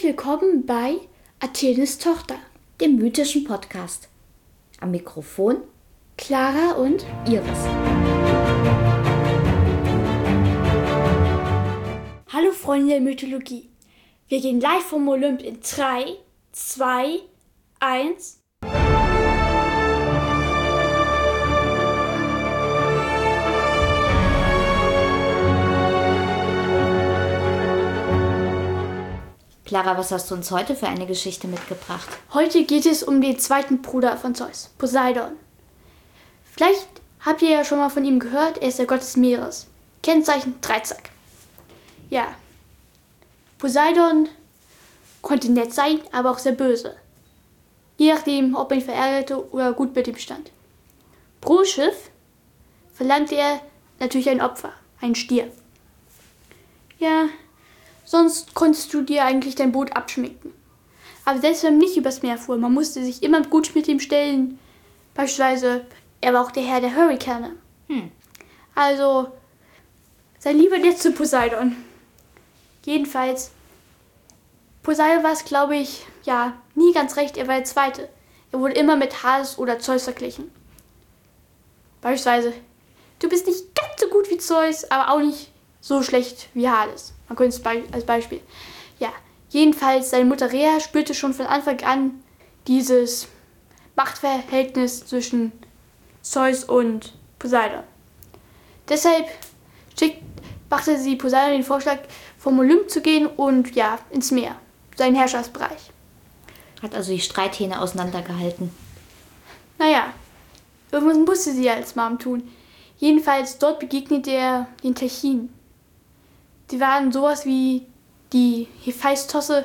willkommen bei Athenes Tochter, dem mythischen Podcast. Am Mikrofon Clara und Iris. Hallo Freunde der Mythologie. Wir gehen live vom Olymp in 3, 2, 1... Clara, was hast du uns heute für eine Geschichte mitgebracht? Heute geht es um den zweiten Bruder von Zeus, Poseidon. Vielleicht habt ihr ja schon mal von ihm gehört, er ist der Gott des Meeres. Kennzeichen Dreizack. Ja, Poseidon konnte nett sein, aber auch sehr böse. Je nachdem, ob man ihn verärgerte oder gut mit ihm stand. Pro Schiff verlangte er natürlich ein Opfer, einen Stier. Ja, sonst konntest du dir eigentlich dein Boot abschminken. Aber selbst wenn man nicht übers Meer fuhr, man musste sich immer gut mit ihm stellen. Beispielsweise, er war auch der Herr der Hurrikane. Also, sei lieber nett zu Poseidon. Jedenfalls, Poseidon war es, glaube ich, ja, nie ganz recht, er war der Zweite. Er wurde immer mit Hades oder Zeus verglichen. Beispielsweise, du bist nicht ganz so gut wie Zeus, aber auch nicht so schlecht wie Hades. Man könnte es als Beispiel. Ja, jedenfalls, seine Mutter Rhea spürte schon von Anfang an dieses Machtverhältnis zwischen Zeus und Poseidon. Deshalb machte sie Poseidon den Vorschlag, vom Olymp zu gehen und ja, ins Meer, seinen Herrschaftsbereich. Hat also die Streithähne auseinandergehalten. Naja, irgendwas musste sie als Mom tun. Jedenfalls, dort begegnete er den Techinen. Die waren sowas wie die Hephaistos,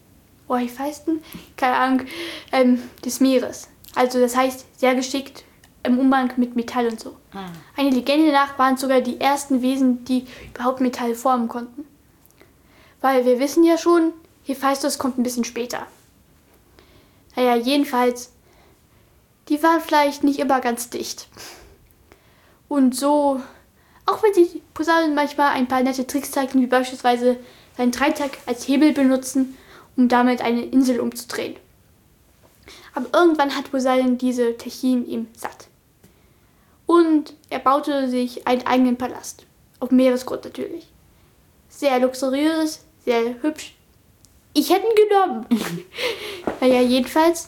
keine Ahnung, des Meeres. Also das heißt, sehr geschickt im Umgang mit Metall und so. Eine Legende nach waren sogar die ersten Wesen, die überhaupt Metall formen konnten. Weil wir wissen ja schon, Hephaistos kommt ein bisschen später. Naja, jedenfalls, die waren vielleicht nicht immer ganz dicht. Und so, auch wenn sie Poseidon manchmal ein paar nette Tricks zeigten, wie beispielsweise seinen Dreizack als Hebel benutzen, um damit eine Insel umzudrehen. Aber irgendwann hat Poseidon diese Techinen ihm satt. Und er baute sich einen eigenen Palast. Auf Meeresgrund natürlich. Sehr luxuriös, sehr hübsch. Ich hätte ihn genommen. Naja, jedenfalls.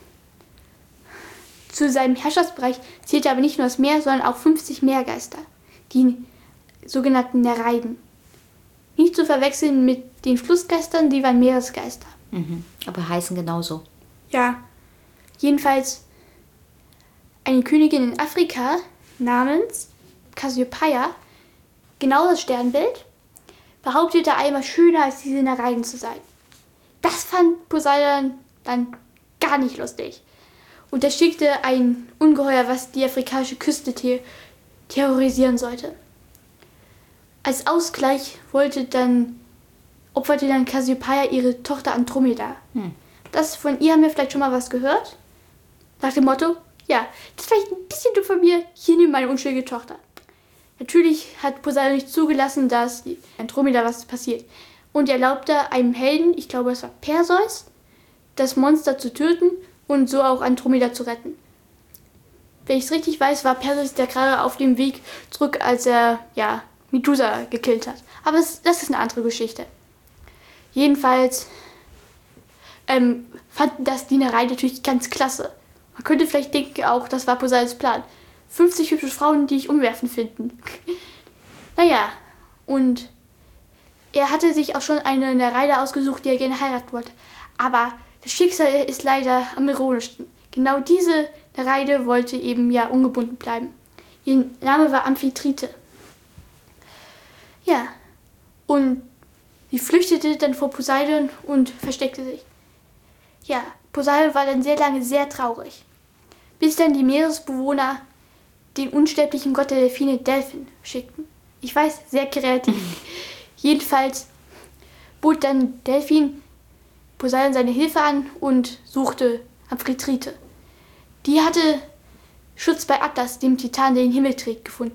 Zu seinem Herrschaftsbereich zählte aber nicht nur das Meer, sondern auch 50 Meergeister. Die sogenannten Nereiden. Nicht zu verwechseln mit den Flussgeistern, die waren Meeresgeister. Aber heißen genauso. Ja, jedenfalls eine Königin in Afrika namens Cassiopeia, genau das Sternbild, behauptete einmal schöner als diese Nereiden zu sein. Das fand Poseidon dann gar nicht lustig. Und er schickte ein Ungeheuer, was die afrikanische Küste terrorisieren sollte. Als Ausgleich opferte dann Cassiopeia ihre Tochter Andromeda. Von ihr haben wir vielleicht schon mal was gehört. Nach dem Motto, ja, das ist vielleicht ein bisschen dumm von mir, hier nimm meine unschuldige Tochter. Natürlich hat Poseidon nicht zugelassen, dass Andromeda was passiert. Und er erlaubte einem Helden, ich glaube es war Perseus, das Monster zu töten und so auch Andromeda zu retten. Wenn ich es richtig weiß, war Perseus der gerade auf dem Weg zurück, als er, ja, Medusa gekillt hat. Aber das ist eine andere Geschichte. Jedenfalls fanden das die Nereiden natürlich ganz klasse. Man könnte vielleicht denken auch, das war Poseidons Plan. 50 hübsche Frauen, die ich umwerfen finden. Naja, und er hatte sich auch schon eine Nereide ausgesucht, die er gerne heiraten wollte. Aber das Schicksal ist leider am ironischsten. Genau diese Nereide wollte eben ja ungebunden bleiben. Ihr Name war Amphitrite. Ja, und sie flüchtete dann vor Poseidon und versteckte sich. Ja, Poseidon war dann sehr lange sehr traurig, bis dann die Meeresbewohner den unsterblichen Gott der Delfine Delphin schickten. Ich weiß, sehr kreativ. Jedenfalls bot dann Delphin Poseidon seine Hilfe an und suchte Amphitrite. Die hatte Schutz bei Atlas, dem Titan, der den Himmel trägt, gefunden.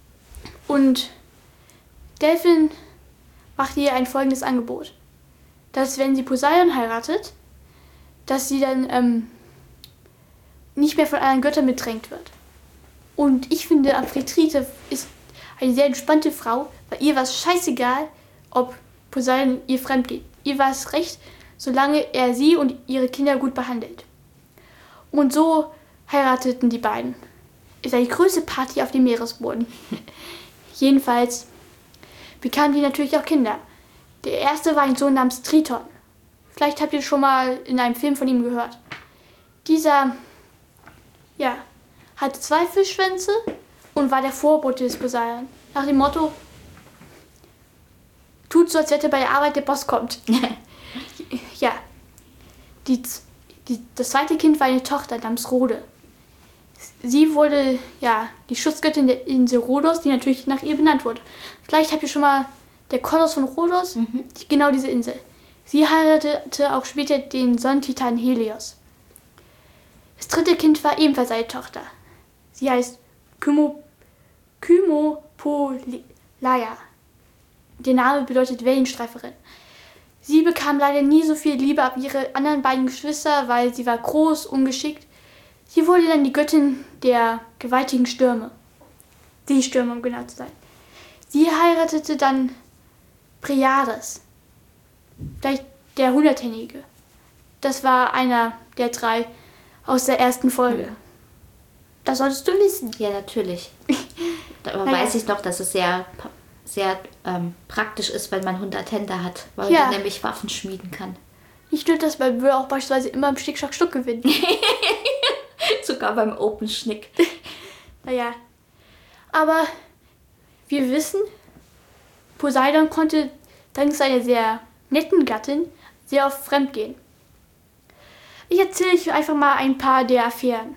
Und Delphin machte ihr ein folgendes Angebot. dass wenn sie Poseidon heiratet, dass sie dann nicht mehr von anderen Göttern bedrängt wird. Und ich finde, Amphitrite ist eine sehr entspannte Frau, weil ihr war es scheißegal, ob Poseidon ihr fremd geht. Ihr war es recht, solange er sie und ihre Kinder gut behandelt. Und so heirateten die beiden. Es war die größte Party auf dem Meeresboden. Jedenfalls bekamen die natürlich auch Kinder. Der erste war ein Sohn namens Triton. Vielleicht habt ihr schon mal in einem Film von ihm gehört. Dieser, hatte 2 Fischschwänze und war der Vorbote des Poseidon. Nach dem Motto, tut so, als wenn bei der Arbeit der Boss kommt. Ja. Das zweite Kind war eine Tochter namens Rhode. Sie wurde, die Schutzgöttin der Insel Rhodos, die natürlich nach ihr benannt wurde. Vielleicht habt ihr schon mal der Kolos von Rhodos, genau diese Insel. Sie heiratete auch später den Sonnentitan Helios. Das dritte Kind war ebenfalls eine Tochter. Sie heißt Kymopolea. Der Name bedeutet Wellenstreiferin. Sie bekam leider nie so viel Liebe ab ihre anderen beiden Geschwister, weil sie war groß, ungeschickt. Sie wurde dann die Göttin der gewaltigen Stürme. Seestürme, um genau zu sein. Sie heiratete dann Pleiades. Vielleicht der 100-Händige. Das war einer der 3 aus der ersten Folge. Das solltest du wissen. Ja, natürlich. Aber weiß ich doch, dass es sehr praktisch ist, wenn man 100 Hände hat, weil man nämlich Waffen schmieden kann. Nicht nur das, weil wir auch beispielsweise immer im Schnick, Schnack, Schnuck gewinnen. Sogar beim Open Schnick. Naja. Aber wir wissen, Poseidon konnte dank seiner sehr netten Gattin sehr oft fremdgehen. Ich erzähle euch einfach mal ein paar der Affären.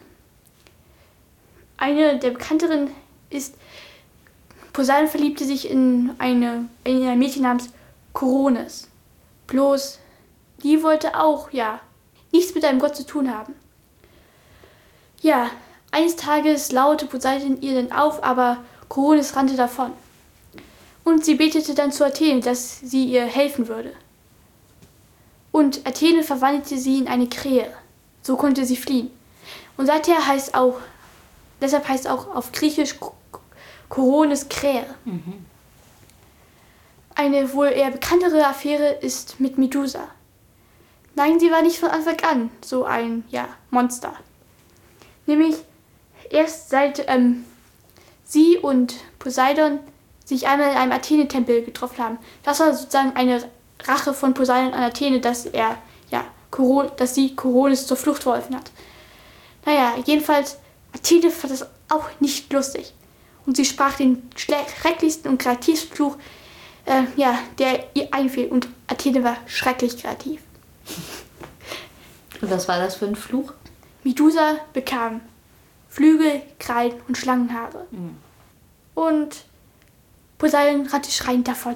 Eine der bekannteren ist, Poseidon verliebte sich in ein Mädchen namens Koronis. Bloß, die wollte auch, nichts mit einem Gott zu tun haben. Ja, eines Tages lauerte Poseidon ihr dann auf, aber Koronis rannte davon. Und sie betete dann zu Athene, dass sie ihr helfen würde. Und Athene verwandelte sie in eine Krähe. So konnte sie fliehen. Und deshalb heißt auch auf Griechisch Koronis Krähe. Eine wohl eher bekanntere Affäre ist mit Medusa. Nein, sie war nicht von Anfang an so ein, Monster. Nämlich erst seit sie und Poseidon sich einmal in einem Athene-Tempel getroffen haben. Das war sozusagen eine Rache von Poseidon an Athene, dass sie Koronis zur Flucht verholfen hat. Naja, jedenfalls, Athene fand das auch nicht lustig. Und sie sprach den schrecklichsten und kreativsten Fluch, der ihr einfiel. Und Athene war schrecklich kreativ. Und was war das für ein Fluch? Medusa bekam Flügel, Krallen und Schlangenhaare. Und Poseidon rannte schreiend davon.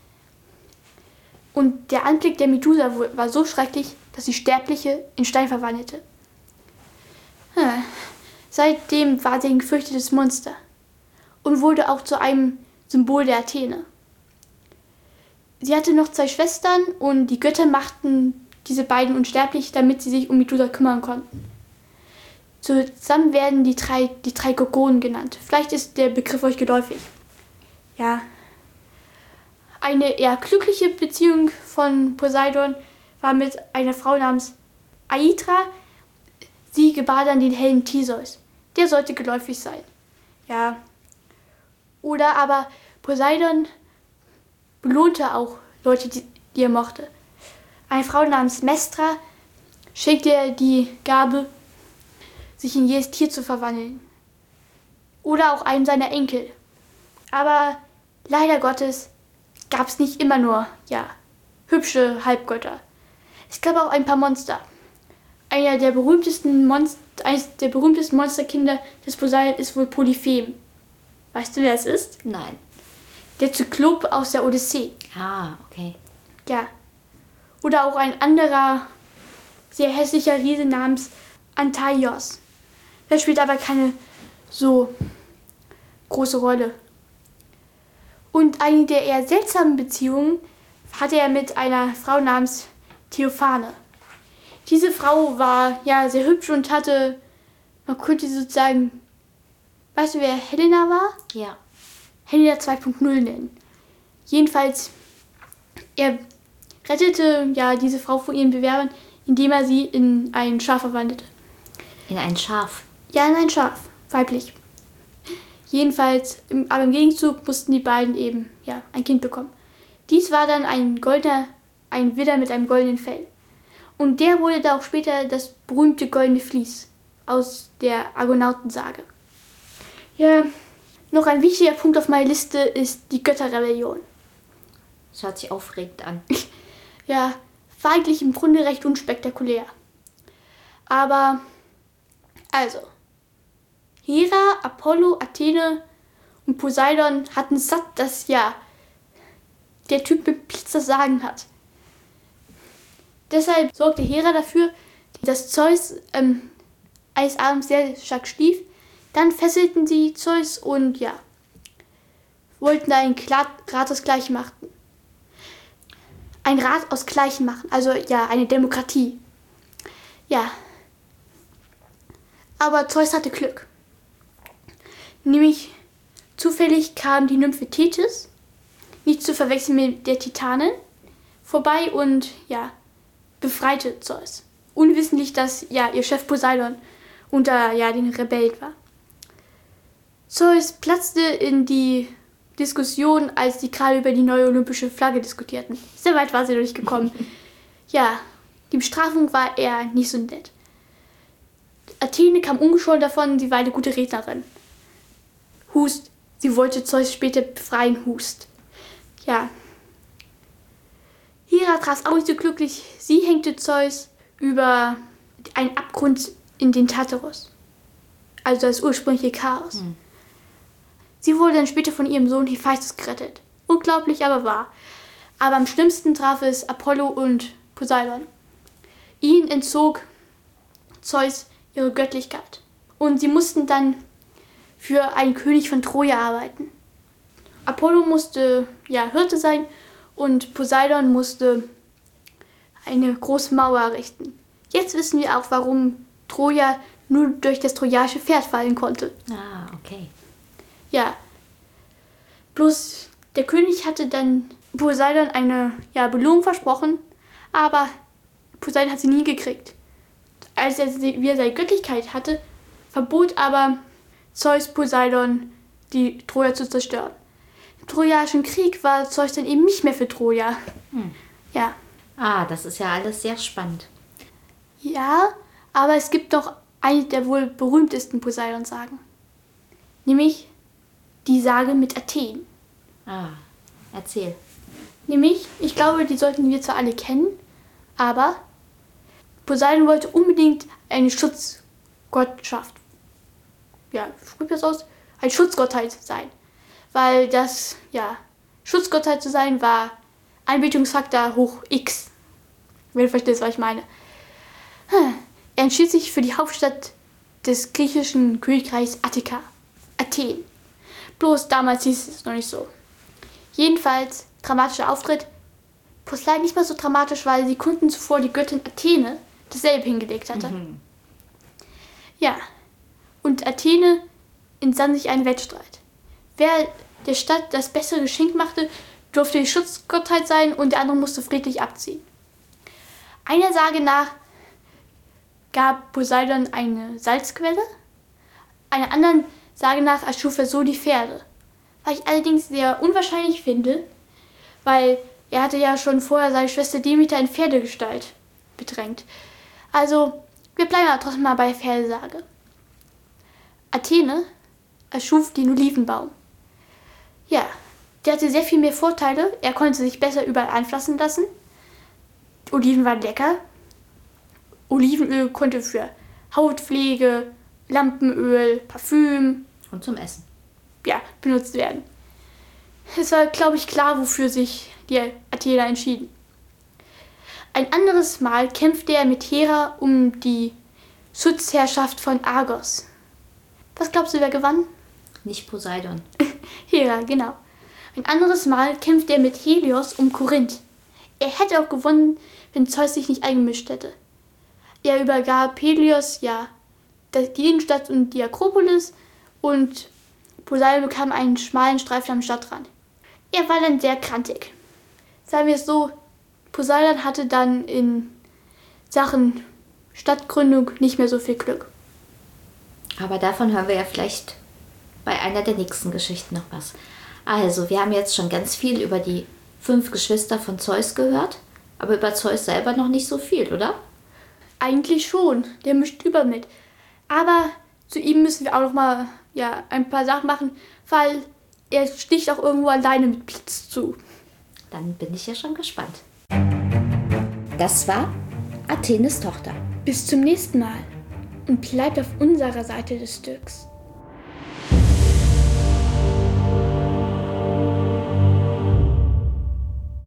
Und der Anblick der Medusa war so schrecklich, dass sie Sterbliche in Stein verwandelte. Seitdem war sie ein gefürchtetes Monster und wurde auch zu einem Symbol der Athene. Sie hatte noch 2 Schwestern und die Götter machten diese beiden unsterblich, damit sie sich um Medusa kümmern konnten. Zusammen werden die drei Gorgonen genannt. Vielleicht ist der Begriff euch geläufig. Ja. Eine eher glückliche Beziehung von Poseidon war mit einer Frau namens Aithra. Sie gebar dann den Helden Theseus. Der sollte geläufig sein. Ja. Oder aber Poseidon belohnte auch Leute, die er mochte. Eine Frau namens Mestra schenkte er die Gabe, sich in jedes Tier zu verwandeln. Oder auch einem seiner Enkel. Aber leider Gottes gab es nicht immer nur, hübsche Halbgötter. Es gab auch ein paar Monster. Eines der berühmtesten Monsterkinder des Poseidon ist wohl Polyphem. Weißt du, wer es ist? Nein. Der Zyklop aus der Odyssee. Ah, okay. Ja. Oder auch ein anderer sehr hässlicher Riese namens Antaios. Der spielt aber keine so große Rolle. Und eine der eher seltsamen Beziehungen hatte er mit einer Frau namens Theophane. Diese Frau war ja sehr hübsch und hatte, man könnte sozusagen, weißt du, wer Helena war? Ja. Helena 2.0 nennen. Jedenfalls, er rettete ja diese Frau vor ihren Bewerbern, indem er sie in ein Schaf verwandelte. In ein Schaf? Ja, in ein Schaf, weiblich. Jedenfalls, aber im Gegenzug mussten die beiden eben ja ein Kind bekommen. Dies war dann ein Widder mit einem goldenen Fell. Und der wurde da auch später das berühmte goldene Vlies aus der Argonautensage. Ja, noch ein wichtiger Punkt auf meiner Liste ist die Götterrebellion. Das hört sich aufregend an. Ja, war eigentlich im Grunde recht unspektakulär. Aber, also, Hera, Apollo, Athene und Poseidon hatten satt, dass ja der Typ mit Blitz das Sagen hat. Deshalb sorgte Hera dafür, dass Zeus eines Abends sehr stark schlief. Dann fesselten sie Zeus und ja, wollten da ein Rat aus Gleichen machen. Ein Rat aus Gleichen machen, also ja, eine Demokratie. Ja. Aber Zeus hatte Glück. Nämlich zufällig kam die Nymphe Thetis, nicht zu verwechseln mit der Titanin, vorbei und ja, befreite Zeus. Unwissentlich, dass ja ihr Chef Poseidon unter ja, den Rebellen war. Zeus platzte in die Diskussion, als die gerade über die neue olympische Flagge diskutierten. Sehr weit war sie noch nicht gekommen. Ja, die Bestrafung war eher nicht so nett. Athene kam ungeschoren davon, sie war eine gute Rednerin. Hust, sie wollte Zeus später befreien, Hust. Ja. Hera traf auch nicht so glücklich. Sie hängte Zeus über einen Abgrund in den Tartarus. Also das ursprüngliche Chaos. Sie wurde dann später von ihrem Sohn Hephaistos gerettet. Unglaublich, aber wahr. Aber am schlimmsten traf es Apollo und Poseidon. Ihnen entzog Zeus ihre Göttlichkeit. Und sie mussten dann für einen König von Troja arbeiten. Apollo musste ja Hirte sein und Poseidon musste eine große Mauer errichten. Jetzt wissen wir auch, warum Troja nur durch das trojanische Pferd fallen konnte. Ah, okay. Ja. Bloß der König hatte dann Poseidon eine Belohnung versprochen, aber Poseidon hat sie nie gekriegt. Als er wieder seine Göttlichkeit hatte, verbot aber Zeus Poseidon, die Troja zu zerstören. Im Trojanischen Krieg war Zeus dann eben nicht mehr für Troja. Ja. Ah, das ist ja alles sehr spannend. Ja, aber es gibt doch eine der wohl berühmtesten Poseidon-Sagen. Nämlich die Sage mit Athen. Ah, erzähl. Nämlich, ich glaube, die sollten wir zwar alle kennen, aber Poseidon wollte unbedingt eine Schutzgottschaft. Ja, spricht das aus? Eine Schutzgottheit sein. Weil das, Schutzgottheit zu sein war Anbetungsfaktor hoch X. Wenn du verstehst, was ich meine. Er entschied sich für die Hauptstadt des griechischen Königreichs Attika, Athen. Bloß damals hieß es noch nicht so. Jedenfalls, dramatischer Auftritt. Bloß leider nicht mal so dramatisch, weil Sekunden zuvor die Göttin Athene dasselbe hingelegt hatte. Ja, und Athene entsann sich einen Wettstreit. Wer der Stadt das bessere Geschenk machte, durfte die Schutzgottheit sein und der andere musste friedlich abziehen. Einer Sage nach gab Poseidon eine Salzquelle, einer anderen Sage nach erschuf er so die Pferde. Was ich allerdings sehr unwahrscheinlich finde, weil er hatte ja schon vorher seine Schwester Demeter in Pferdegestalt bedrängt. Also, wir bleiben aber trotzdem mal bei Pferdesage. Athene erschuf den Olivenbaum. Ja, der hatte sehr viel mehr Vorteile. Er konnte sich besser überall anpflanzen lassen. Oliven waren lecker. Olivenöl konnte für Hautpflege, Lampenöl, Parfüm und zum Essen benutzt werden. Es war, glaube ich, klar, wofür sich die Athener entschieden. Ein anderes Mal kämpfte er mit Hera um die Schutzherrschaft von Argos. Was glaubst du, wer gewann? Nicht Poseidon. Hera, genau. Ein anderes Mal kämpfte er mit Helios um Korinth. Er hätte auch gewonnen, wenn Zeus sich nicht eingemischt hätte. Er übergab Peleus die Innenstadt und die Akropolis und Poseidon bekam einen schmalen Streifen am Stadtrand. Er war dann sehr krantig. Sagen wir es so, Poseidon hatte dann in Sachen Stadtgründung nicht mehr so viel Glück. Aber davon hören wir ja vielleicht bei einer der nächsten Geschichten noch was. Also, wir haben jetzt schon ganz viel über die 5 Geschwister von Zeus gehört, aber über Zeus selber noch nicht so viel, oder? Eigentlich schon, der mischt über mit. Aber zu ihm müssen wir auch noch mal ein paar Sachen machen, weil er sticht auch irgendwo alleine mit Blitz zu. Dann bin ich ja schon gespannt. Das war Athenes Tochter. Bis zum nächsten Mal und bleibt auf unserer Seite des Stücks.